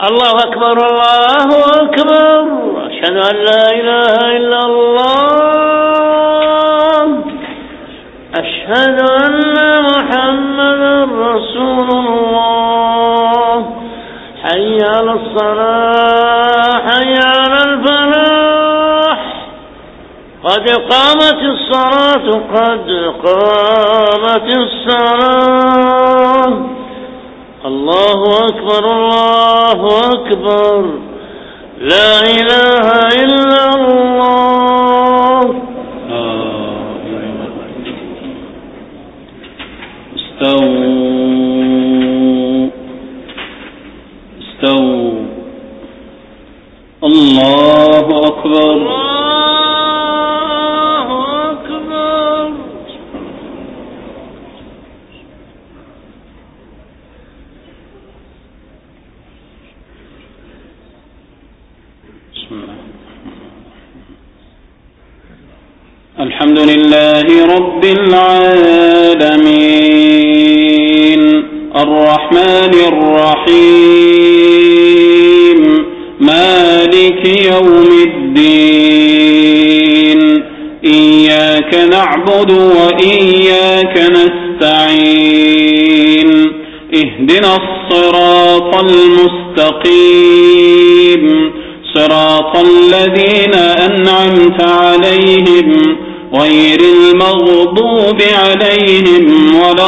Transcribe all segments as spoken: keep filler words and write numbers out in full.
الله أكبر الله أكبر أشهد أن لا إله إلا الله أشهد أن محمدا رسول الله حي على الصلاة حي على الفلاح قد قامت الصلاة قد قامت الصلاة الله أكبر الله أكبر لا إله إلا الله. استووا استووا الله أكبر الله أكبر. الحمد لله رب العالمين الرحمن الرحيم مالك يوم الدين إياك نعبد وإياك نستعين اهدنا الصراط المستقيم صراط الذين أنعمت عليهم غير المغضوب عليهم ولا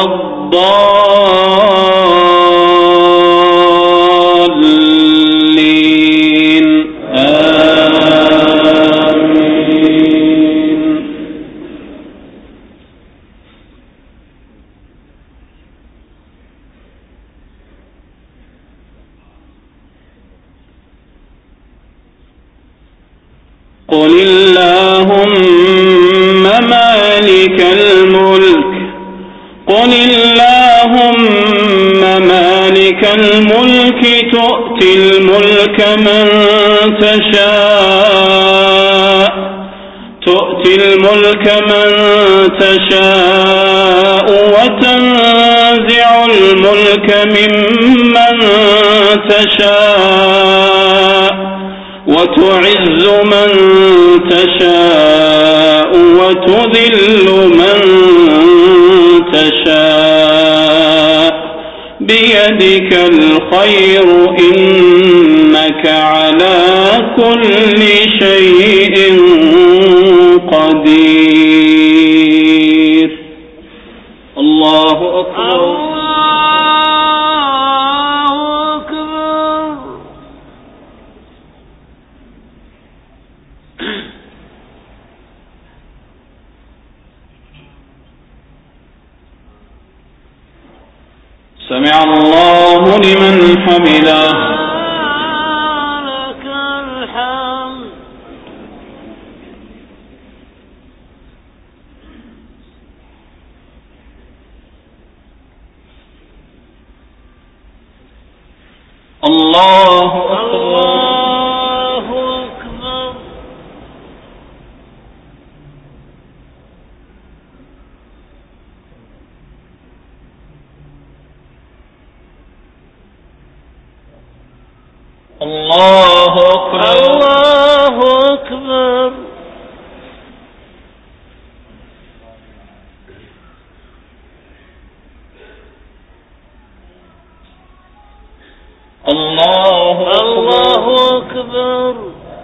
الضالين آمين. قل اللهم مالك الملك قل اللهم مالك الملك تؤتي الملك من تشاء تؤتي الملك من تشاء وتنزع الملك ممن تشاء وتعز من تشاء وتذل من تشاء بيدك الخير إنك على كل شيء قدير. الله أكبر. سمع الله لمن حمده. لك الحمد. الله أكبر. الله أكبر. الله أكبر. الله أكبر. الله الله أكبر.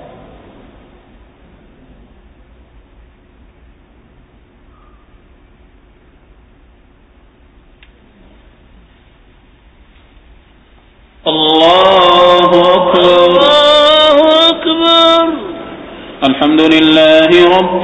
الله أكبر. الله أكبر. الحمد لله رب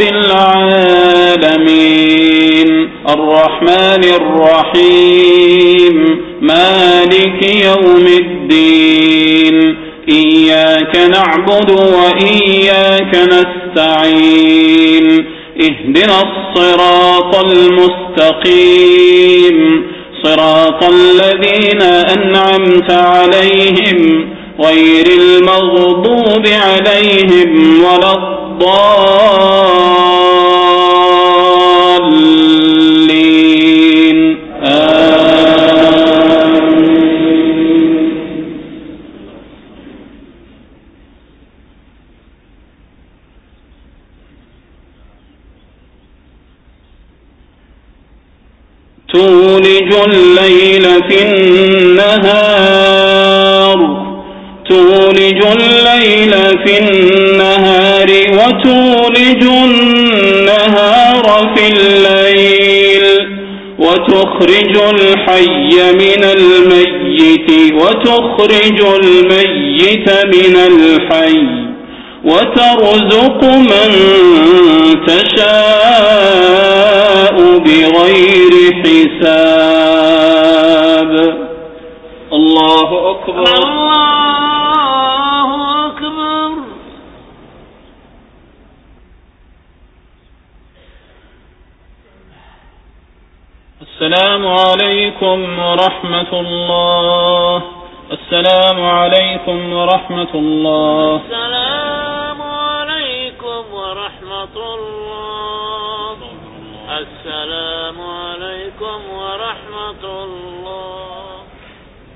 العالمين الرحمن الرحيم مالك يوم الدين إياك نعبد وإياك نستعين اهدنا الصراط المستقيم صراط الذين أنعمت عليهم غير المغضوب عليهم ولا الضالين آمين. تولج الليل في النهار تولج الليل في النهار وتولج النهار في الليل وتخرج الحي من الميت وتخرج الميت من الحي وترزق من تشاء بغير حساب. الله أكبر. الله أكبر. السلام عليكم ورحمة الله. السلام عليكم ورحمة الله. السلام عليكم ورحمة الله. السلام عليكم ورحمة الله.